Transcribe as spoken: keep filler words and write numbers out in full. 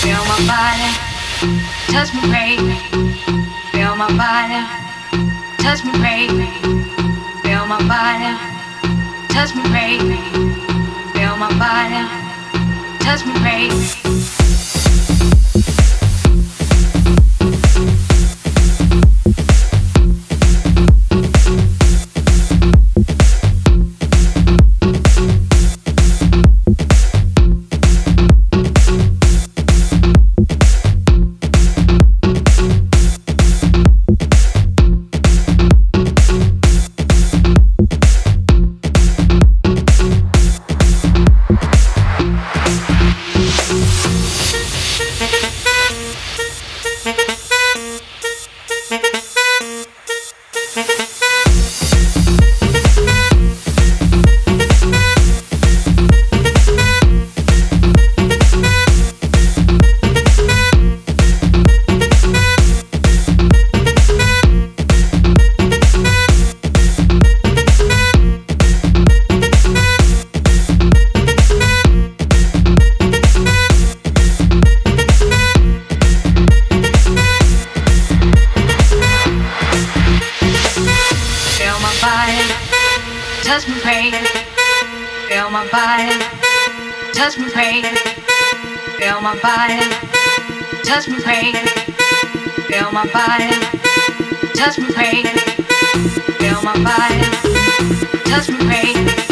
Feel my body, touch me, baby. Feel my body, touch me, baby. Feel my body, touch me, baby. Feel my body, touch me, baby. Touch me, baby. Feel my body. Touch me, baby. Feel my body. Touch me, baby. Feel my body. Touch me, baby. Feel my body. Touch me, baby.